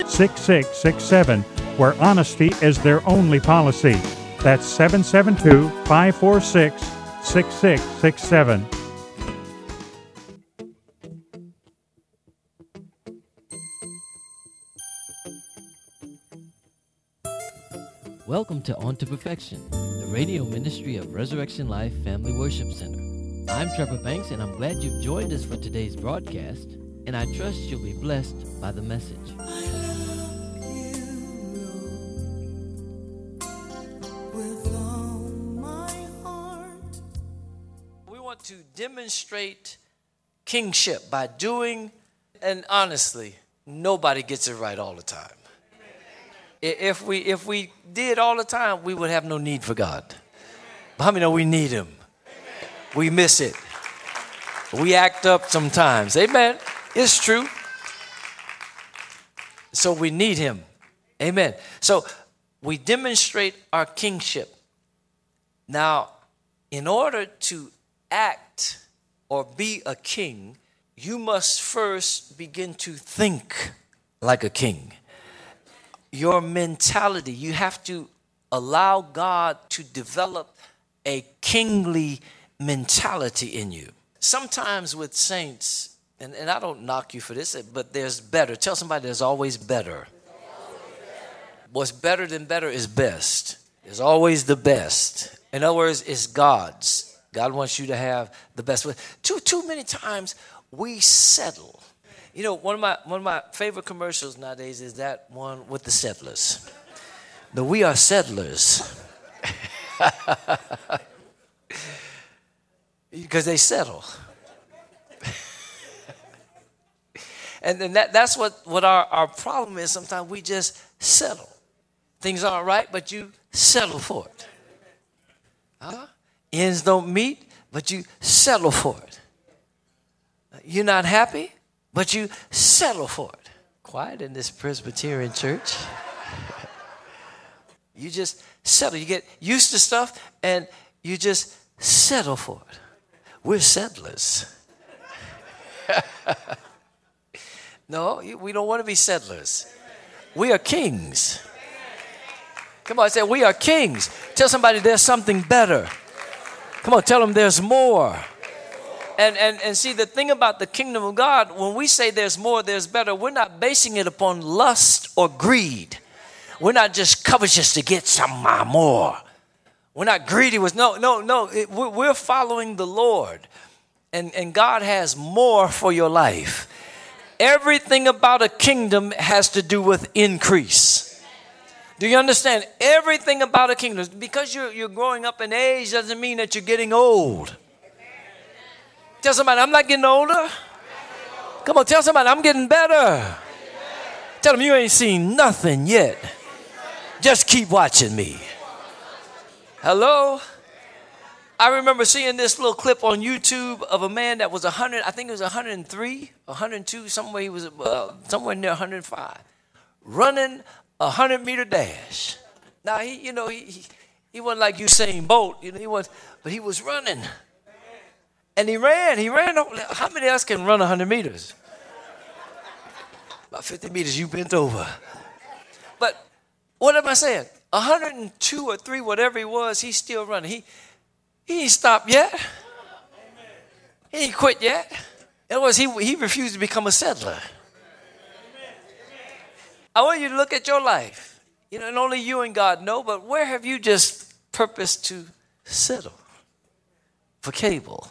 6667, where honesty is their only policy. That's 772 546 6667. Welcome to On to Perfection, the radio ministry of Resurrection Life Family Worship Center. I'm Trevor Banks, and I'm glad you've joined us for today's broadcast, and I trust you'll be blessed by the message. We want to demonstrate kingship by doing, and honestly, nobody gets it right all the time. If we did all the time, we would have no need for God. But how many know we need him? We miss it. We act up sometimes. Amen. It's true. So we need him. Amen. So we demonstrate our kingship. Now, in order to act or be a king, you must first begin to think like a king. Your mentality, you have to allow God to develop a kingly mentality in you. Sometimes with saints, and I don't knock you for this, but there's better. Tell somebody there's always better. What's better than better is best. There's always the best. In other words, it's God's. God wants you to have the best. Too many times we settle. You know, one of my favorite commercials nowadays is that one with the settlers. The we are settlers. Because they settle. And then that's what our problem is. Sometimes we just settle. Things aren't right, but you settle for it. Ends don't meet, but you settle for it. You're not happy, but you settle for it. Quiet in this Presbyterian church. You just settle. You get used to stuff, and you just settle for it. We're settlers. No, we don't want to be settlers. We are kings. Come on, say we are kings. Tell somebody there's something better. Come on, tell them there's more. And see, the thing about the kingdom of God, when we say there's more, there's better, we're not basing it upon lust or greed. We're not just covetous to get some more. We're not greedy. We're following the Lord. And God has more for your life. Everything about a kingdom has to do with increase. Do you understand? Everything about a kingdom. Because you're growing up in age doesn't mean that you're getting old. Tell somebody, I'm not getting older. Come on, tell somebody, I'm getting better. Tell them you ain't seen nothing yet. Just keep watching me. Hello? I remember seeing this little clip on YouTube of a man that was 100, I think it was 103, 102, somewhere he was somewhere near 105, running a 100-meter dash. Now, he wasn't like Usain Bolt, but he was running. And he ran. How many of us can run 100 meters? About 50 meters, you bent over. But what am I saying? 102 or 3, whatever he was, he's still running. He ain't stopped yet. He ain't quit yet. In other words, he refused to become a settler. I want you to look at your life. And only you and God know, but where have you just purposed to settle? For cable.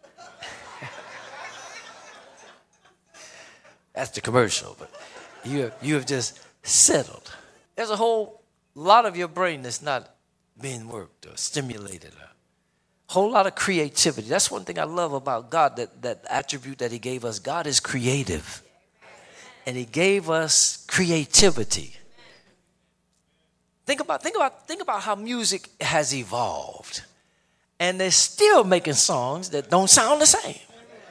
That's the commercial, but you have just settled. There's a whole lot of your brain that's not being worked or stimulated. A whole lot of creativity. That's one thing I love about God, that attribute that he gave us. God is creative. And he gave us creativity. Think about how music has evolved. And they're still making songs that don't sound the same.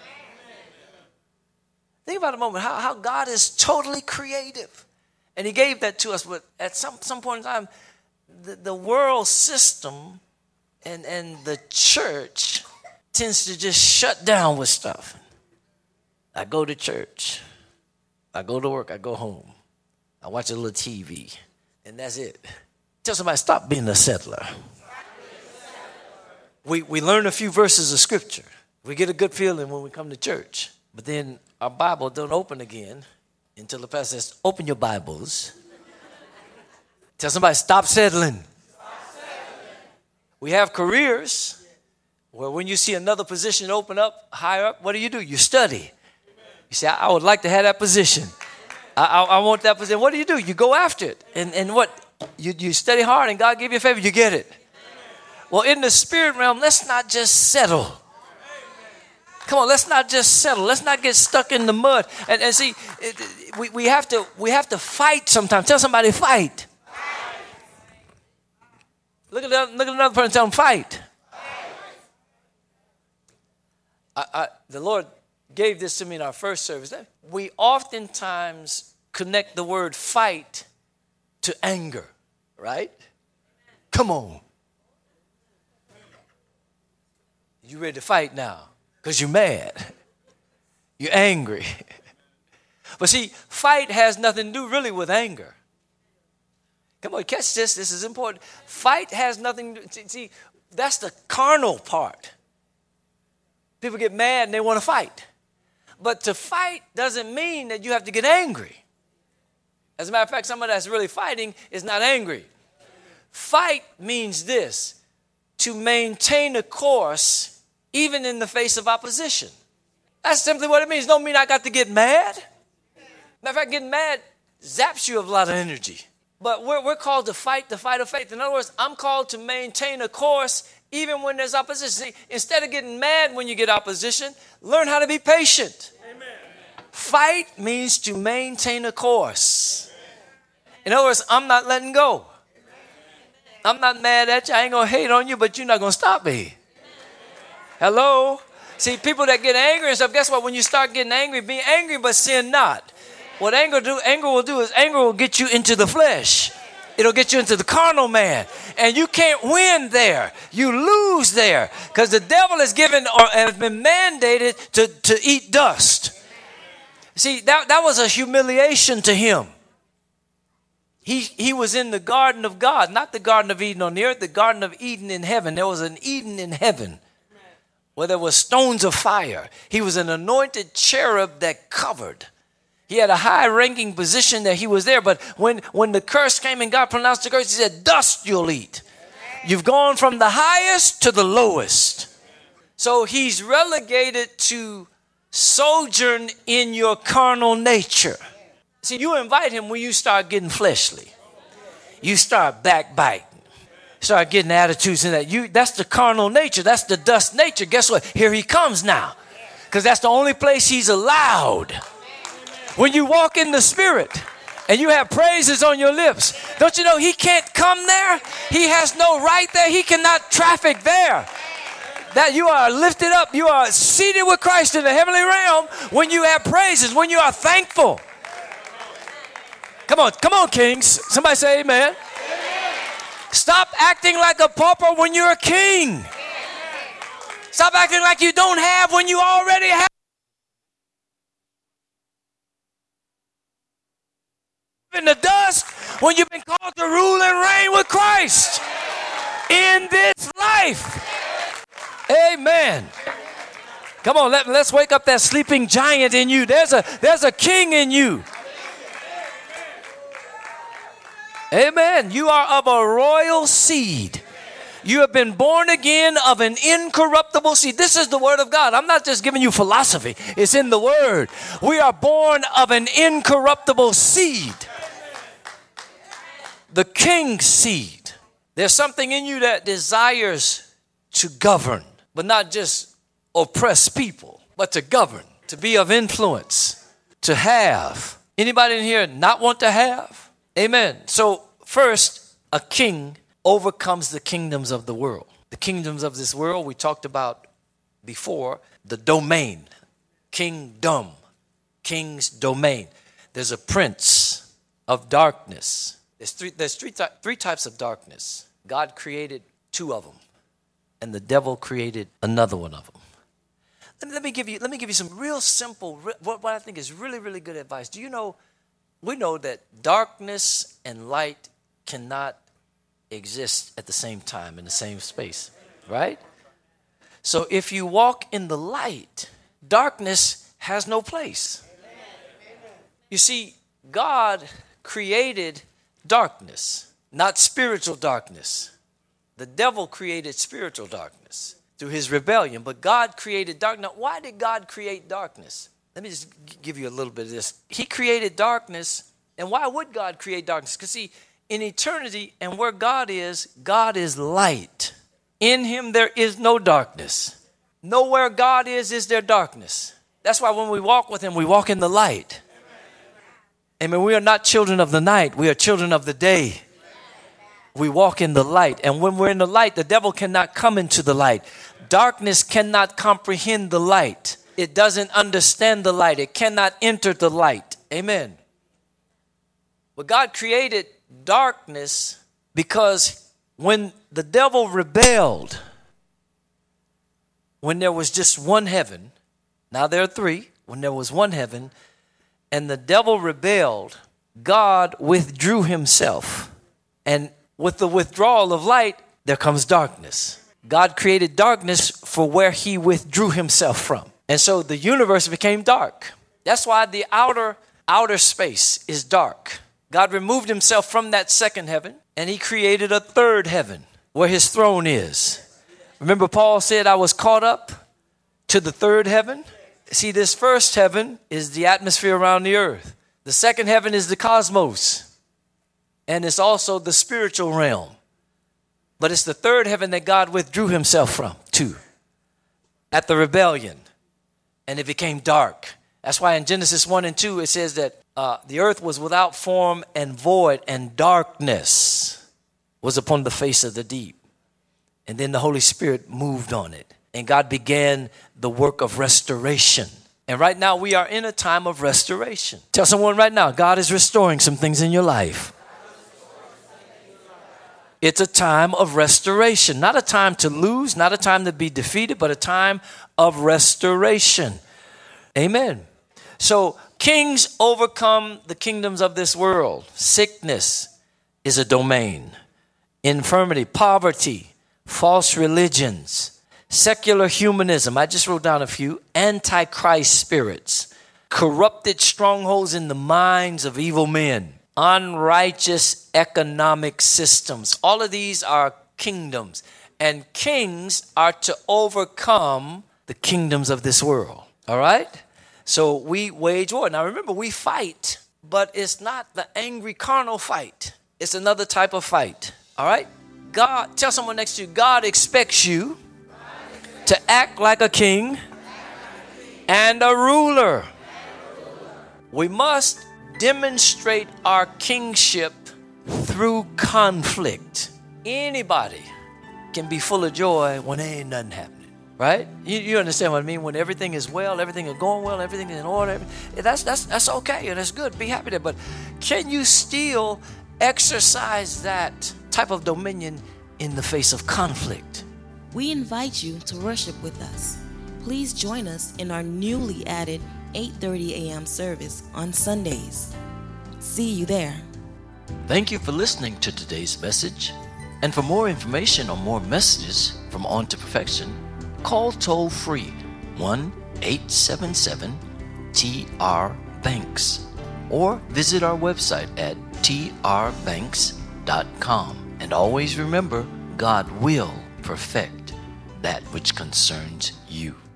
Think about a moment how God is totally creative. And he gave that to us. But at some point in time, the world system and the church tends to just shut down with stuff. I go to church. I go to work. I go home. I watch a little TV, and that's it. Tell somebody, stop being a settler. We learn a few verses of Scripture. We get a good feeling when we come to church. But then our Bible don't open again until the pastor says, open your Bibles. Tell somebody, stop settling. We have careers where when you see another position open up, higher up, what do? You study. You say, I would like to have that position. I want that position. What do? You go after it. And what? You study hard and God give you a favor, you get it. Well, in the spirit realm, let's not just settle. Come on, let's not just settle. Let's not get stuck in the mud. And see, we have to fight sometimes. Tell somebody, fight. Look at another person, tell them, fight. The Lord gave this to me in our first service. We oftentimes connect the word fight to anger, right? Come on. You ready to fight now? Because you're mad. You're angry. But see, fight has nothing to do really with anger. Come on, catch this. This is important. Fight has nothing to do. See, that's the carnal part. People get mad and they want to fight. But to fight doesn't mean that you have to get angry. As a matter of fact, somebody that's really fighting is not angry. Fight means this: to maintain a course even in the face of opposition. That's simply what it means. It don't mean I got to get mad. Matter of fact, getting mad zaps you of a lot of energy. But we're called to fight the fight of faith. In other words, I'm called to maintain a course even when there's opposition. See, instead of getting mad when you get opposition, learn how to be patient. Amen. Fight means to maintain a course. In other words, I'm not letting go. I'm not mad at you. I ain't going to hate on you, but you're not going to stop me. Hello? See, people that get angry and stuff, guess what? When you start getting angry, be angry but sin not. What anger will do is anger will get you into the flesh. It'll get you into the carnal man. And you can't win there. You lose there. Because the devil is given or has been mandated to eat dust. See, that was a humiliation to him. He was in the garden of God, not the Garden of Eden on the earth, the Garden of Eden in heaven. There was an Eden in heaven where there were stones of fire. He was an anointed cherub that covered. He had a high-ranking position that he was there. But when the curse came and God pronounced the curse, he said, dust you'll eat. You've gone from the highest to the lowest. So he's relegated to sojourn in your carnal nature. See, you invite him when you start getting fleshly. You start backbiting. Start getting attitudes in that. That's the carnal nature. That's the dust nature. Guess what? Here he comes now. Because that's the only place he's allowed. When you walk in the Spirit and you have praises on your lips, don't you know he can't come there? He has no right there. He cannot traffic there. That you are lifted up. You are seated with Christ in the heavenly realm when you have praises, when you are thankful. Come on, kings. Somebody say amen. Stop acting like a pauper when you're a king. Stop acting like you don't have when you already have. In the dust when you've been called to rule and reign with Christ in this life. Amen. Come on, let's wake up that sleeping giant in you. There's a king in you. Amen. You are of a royal seed. You have been born again of an incorruptible seed. This is the word of God. I'm not just giving you philosophy. It's in the word. We are born of an incorruptible seed. The king's seed. There's something in you that desires to govern, but not just oppress people, but to govern, to be of influence, to have. Anybody in here not want to have? Amen. So first, a king overcomes the kingdoms of the world. The kingdoms of this world we talked about before, the domain, kingdom, king's domain. There's a prince of darkness. There's three types of darkness. God created two of them, and the devil created another one of them. Let me give you some real simple, what I think is really, really good advice. Do you know we know that darkness and light cannot exist at the same time in the same space, right? So if you walk in the light, darkness has no place. You see, God created darkness, not spiritual darkness. The devil created spiritual darkness through his rebellion, but God created darkness. Now, why did God create darkness? Let me just give you a little bit of this. He created darkness, and why would God create darkness? Because see, in eternity and where God is light. In him there is no darkness. Nowhere God is there darkness. That's why when we walk with him, we walk in the light. Amen. We are not children of the night. We are children of the day. We walk in the light. And when we're in the light, the devil cannot come into the light. Darkness cannot comprehend the light. It doesn't understand the light. It cannot enter the light. Amen. But God created darkness because when the devil rebelled, when there was just one heaven, now there are three, when there was one heaven, and the devil rebelled, God withdrew himself. And with the withdrawal of light, there comes darkness. God created darkness for where he withdrew himself from. And so the universe became dark. That's why the outer space is dark. God removed himself from that second heaven, and he created a third heaven where his throne is. Remember, Paul said, I was caught up to the third heaven. See, this first heaven is the atmosphere around the earth. The second heaven is the cosmos. And it's also the spiritual realm. But it's the third heaven that God withdrew himself from, to, at the rebellion. And it became dark. That's why in Genesis 1 and 2, it says that the earth was without form and void, and darkness was upon the face of the deep. And then the Holy Spirit moved on it. And God began the work of restoration. And right now we are in a time of restoration. Tell someone right now, God is restoring some things in your life. It's a time of restoration, not a time to lose, not a time to be defeated, but a time of restoration. Amen. So kings overcome the kingdoms of this world. Sickness is a domain. Infirmity, poverty, false religions, secular humanism. I just wrote down a few. Antichrist spirits, corrupted strongholds in the minds of evil men, unrighteous economic systems. All of these are kingdoms, and kings are to overcome the kingdoms of this world. All right? So we wage war. Now remember, we fight, but it's not the angry carnal fight. It's another type of fight. All right? God, tell someone next to you, God expects you to act like a king and a ruler. We must demonstrate our kingship through conflict. Anybody can be full of joy when there ain't nothing happening, right? You understand what I mean? When everything is well, everything is going well, everything is in order, that's okay and that's good. Be happy there. But can you still exercise that type of dominion in the face of conflict? We invite you to worship with us. Please join us in our newly added 8:30 a.m. service on Sundays. See you there. Thank you for listening to today's message. And for more information or more messages from On to Perfection, call toll free 1-877-TR-BANKS or visit our website at trbanks.com. And always remember, God will perfect that which concerns you.